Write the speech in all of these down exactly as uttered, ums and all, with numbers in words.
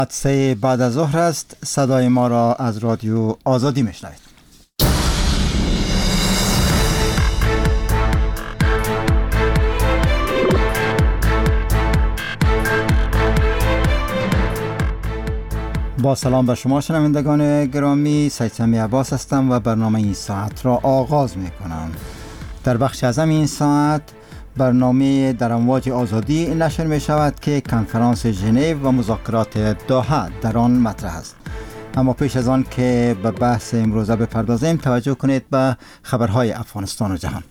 سه بعد از ظهر است. صدای ما را از رادیو آزادی میشنوید. با سلام به شما شنوندگان گرامی، سید سمی عباس هستم و برنامه این ساعت را آغاز می کنم. در بخش از این ساعت برنامه در امواج آزادی نشر می شود که کنفرانس ژنو و مذاکرات دوحه در آن مطرح است. اما پیش از آن که به بحث امروزه بپردازیم، توجه کنید به خبرهای افغانستان و جهان.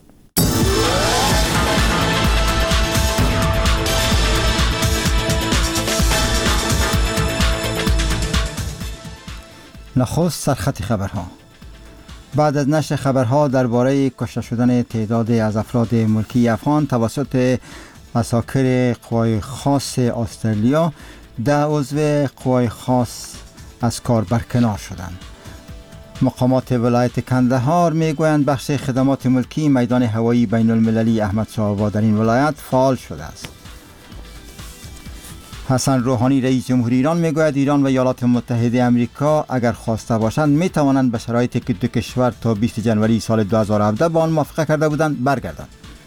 نخست سرخط خبرها. بعد از نشر خبرها درباره کشته شدن تعدادی از افراد ملکی افغان توسط عساکر قوای خاص استرالیا، ده عضو قوای خاص از کار برکنار شدند. مقامات ولایت کندهار میگویند بخش خدمات ملکی میدان هوایی بین المللی احمد شاه آباد در این ولایت فعال شده است. حسن روحانی رئیس جمهوری ایران میگوید ایران و ایالات متحده آمریکا اگر خواسته باشند می توانند به شرایطی که دو کشور تا بیست جنوری سال دو هزار و هفده با آن موافقه کرده بودند برگردند.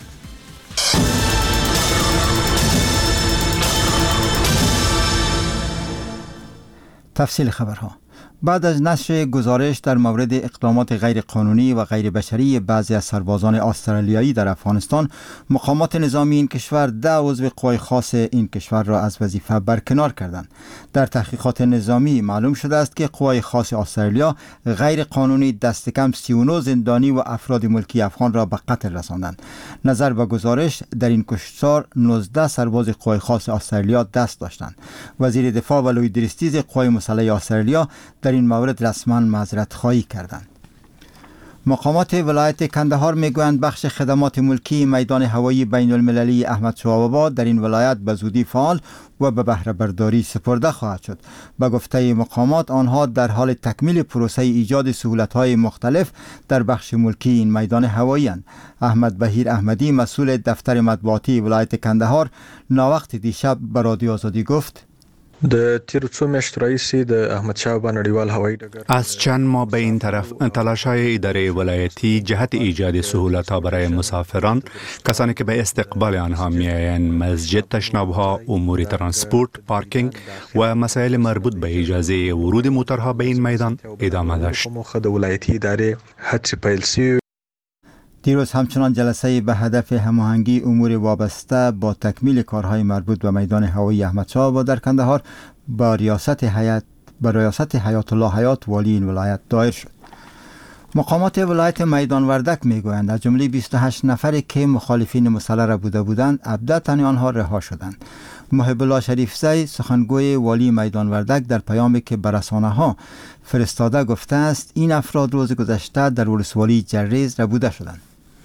تفصیل خبرها. بعد از نشر گزارش در مورد اقدامات غیر قانونی و غیر بشری بعضی از سربازان استرالیایی در افغانستان، مقامات نظامی این کشور ده عضو قوای خاص این کشور را از وظیفه برکنار کردند. در تحقیقات نظامی معلوم شده است که قوای خاص استرالیا غیر قانونی دست کم سی و نه زندانی و افراد ملکی افغان را به قتل رساندند. نظر به گزارش در این کشتار نوزده سرباز قوای خاص استرالیا دست داشتند. وزیر دفاع و لوی درستیز قوای مسلح استرالیا در این مورد رسما معذرت خواهی کردند. مقامات ولایت کندهار میگویند بخش خدمات ملکی میدان هوایی بین المللی احمد شاه آباد در این ولایت به زودی فعال و به بهره برداری سپرده خواهد شد. به گفته مقامات آنها در حال تکمیل پروسه ایجاد سهولت‌های مختلف در بخش ملکی این میدان هوایی اند. احمد بهیر احمدی مسئول دفتر مطبوعاتی ولایت کندهار ناوقت دیشب به رادیو آزادی گفت: د تیر څو میاشتو راهیسې د احمدشاه بابا نړیوال هوایي ډګر از چند ماه به این طرف تلاش‌های اداره ولایتی جهت ایجاد سهولت‌ها برای مسافران، کسانی که به استقبال آنها می‌آیند، مسجد، تشناب‌ها، امور ترانسپورت، پارکینگ و مسائل مربوط به اجازه ورود موترها به این میدان ادامه داشت. موخه د ولایتي ادارې هڅې پیل شوې. دیروز همچنان جلسه به هدف هماهنگی امور وابسته با تکمیل کارهای مربوط به میدان هوایی احمد شاه آباد در کندهار با ریاست حیات با ریاست حیات الله حیات والی این ولایت دایر شد. مقامات ولایت میدان وردک میگویند از جمله بیست و هشت نفری که مخالفین مسلح را بوده بودند عبدتن آنها رها شدند. محب الله شریف زی سخنگوی والی میدان وردک در پیامی که به رسانه‌ها فرستاده گفته است این افراد روز گذشته در ولسوالی جریز را بوده شدند.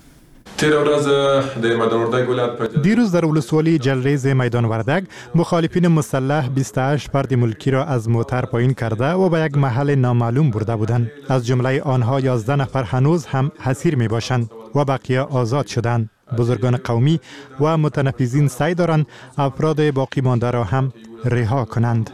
دیروز در ولسوالی جلریز میدان وردک مخالفین مسلح بیست و هشت فرد ملکی را از موتر پایین کرده و به یک محل نامعلوم برده بودند. از جمله آنها یازده نفر هنوز هم اسیر می باشند و بقیه آزاد شدند. بزرگان قومی و متنفذین سعی دارند افراد باقی مانده را هم رها کنند.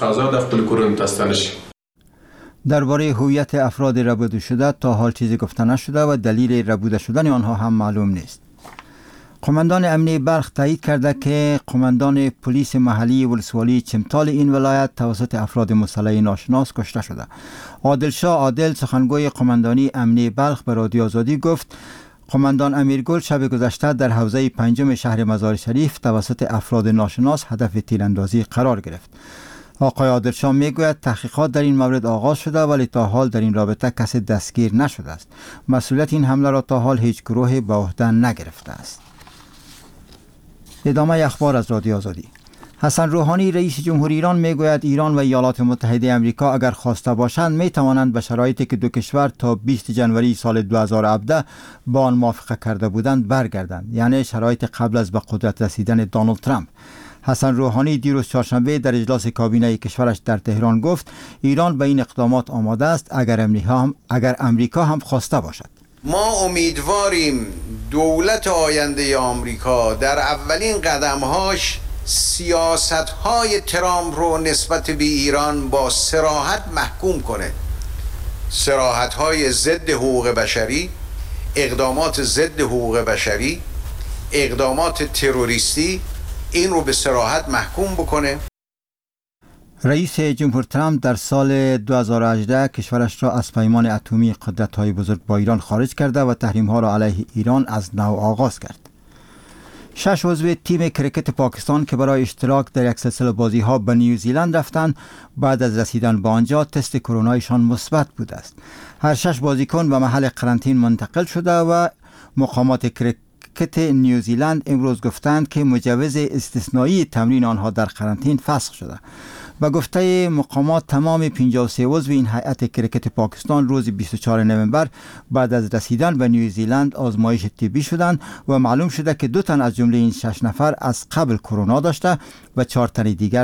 درباره هویت افراد ربوده شده تا حال چیزی گفته نشده و دلیل ربوده شدن آنها هم معلوم نیست. قماندان امنیه بلخ تایید کرده که قماندان پلیس محلی ولسوالی چمتال این ولایت توسط افراد مسلح ناشناس کشته شده. عادل شاه عادل سخنگوی قماندانی امنیه بلخ به رادیو آزادی گفت قماندان امیرگل شب گذشته در حوزه پنجم شهر مزار شریف توسط افراد ناشناس هدف تیراندازی قرار گرفت. آقای عادلشاه میگوید تحقیقات در این مورد آغاز شده ولی تا حال در این رابطه کسی دستگیر نشده است. مسئولیت این حمله را تا حال هیچ گروهی به عهده نگرفته است. ادامه اخبار از رادیو آزادی. حسن روحانی رئیس جمهوری ایران میگوید ایران و ایالات متحده آمریکا اگر خواسته باشند می توانند به شرایطی که دو کشور تا بیست جنوری سال دو هزار و هفده با آن موافقه کرده بودند برگردند، یعنی شرایط قبل از به قدرت رسیدن دونالد ترامپ. حسن روحانی دیروز چهارشنبه در اجلاس کابینه کشورش در تهران گفت ایران به این اقدامات آماده است اگر امریکا هم اگر امریکا هم خواسته باشد. ما امیدواریم دولت آینده آمریکا در اولین قدمهاش سیاست‌های ترامپ رو نسبت به ایران با صراحت محکوم کنه. صراحت‌های ضد حقوق بشری، اقدامات ضد حقوق بشری، اقدامات تروریستی، این رو به صراحت محکوم بکنه. رئیس جمهور ترامپ در سال دو هزار و هجده کشورش را از پیمان اتمی قدرت‌های بزرگ با ایران خارج کرده و تحریم‌ها را علیه ایران از نو آغاز کرد. شش عضو تیم کرکت پاکستان که برای اشتراک در یک سلسله بازی‌ها به نیوزیلند رفتند، بعد از رسیدن به آنجا تست کرونایشان مثبت بوده است. هر شش بازیکن به محل قرنطین منتقل شده و مقامات کرکت نیوزیلند امروز گفتند که مجوز استثنایی تمرین آنها در قرنطین فسخ شده. و گفته مقامات تمام پنجاه و سه عضو این هیئت کرکت پاکستان روز بیست و چهارم نوامبر بعد از رسیدن به نیوزیلند آزمایش طبی شدند و معلوم شده که دو تن از جمله این شش نفر از قبل کرونا داشته و چهار تن دیگر